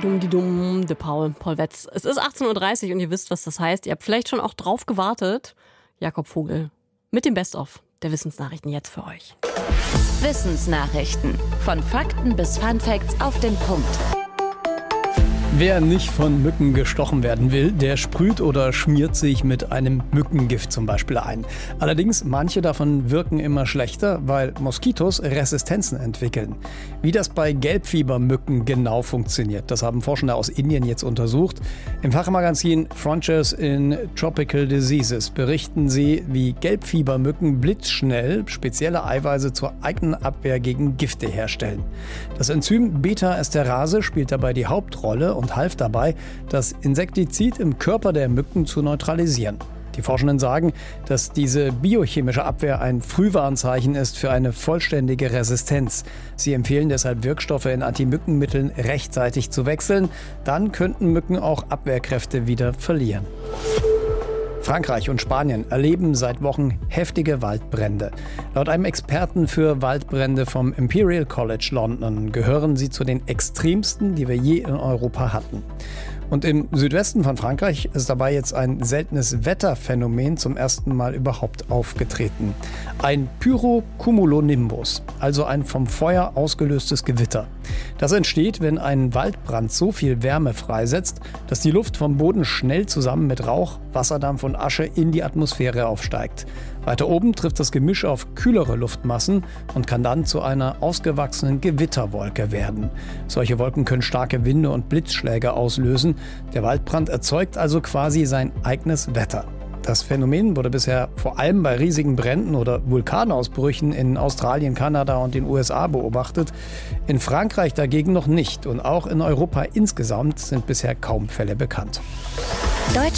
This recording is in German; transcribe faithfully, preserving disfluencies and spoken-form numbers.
Dumm, die Dumm, de Paul, Paul Wetz. Es ist achtzehn Uhr dreißig und ihr wisst, was das heißt. Ihr habt vielleicht schon auch drauf gewartet. Jakob Vogel mit dem Best-of der Wissensnachrichten jetzt für euch. Wissensnachrichten. Von Fakten bis Funfacts auf den Punkt. Wer nicht von Mücken gestochen werden will, der sprüht oder schmiert sich mit einem Mückengift zum Beispiel ein. Allerdings, manche davon wirken immer schlechter, weil Moskitos Resistenzen entwickeln. Wie das bei Gelbfiebermücken genau funktioniert, das haben Forschende aus Indien jetzt untersucht. Im Fachmagazin Frontiers in Tropical Diseases berichten sie, wie Gelbfiebermücken blitzschnell spezielle Eiweiße zur eigenen Abwehr gegen Gifte herstellen. Das Enzym Beta-Esterase spielt dabei die Hauptrolle und und half dabei, das Insektizid im Körper der Mücken zu neutralisieren. Die Forschenden sagen, dass diese biochemische Abwehr ein Frühwarnzeichen ist für eine vollständige Resistenz. Sie empfehlen deshalb, Wirkstoffe in Antimückenmitteln rechtzeitig zu wechseln. Dann könnten Mücken auch Abwehrkräfte wieder verlieren. Frankreich und Spanien erleben seit Wochen heftige Waldbrände. Laut einem Experten für Waldbrände vom Imperial College London gehören sie zu den extremsten, die wir je in Europa hatten. Und im Südwesten von Frankreich ist dabei jetzt ein seltenes Wetterphänomen zum ersten Mal überhaupt aufgetreten. Ein Pyrocumulonimbus, also ein vom Feuer ausgelöstes Gewitter. Das entsteht, wenn ein Waldbrand so viel Wärme freisetzt, dass die Luft vom Boden schnell zusammen mit Rauch, Wasserdampf und Asche in die Atmosphäre aufsteigt. Weiter oben trifft das Gemisch auf kühlere Luftmassen und kann dann zu einer ausgewachsenen Gewitterwolke werden. Solche Wolken können starke Winde und Blitzschläge auslösen. Der Waldbrand erzeugt also quasi sein eigenes Wetter. Das Phänomen wurde bisher vor allem bei riesigen Bränden oder Vulkanausbrüchen in Australien, Kanada und den U S A beobachtet. In Frankreich dagegen noch nicht und auch in Europa insgesamt sind bisher kaum Fälle bekannt.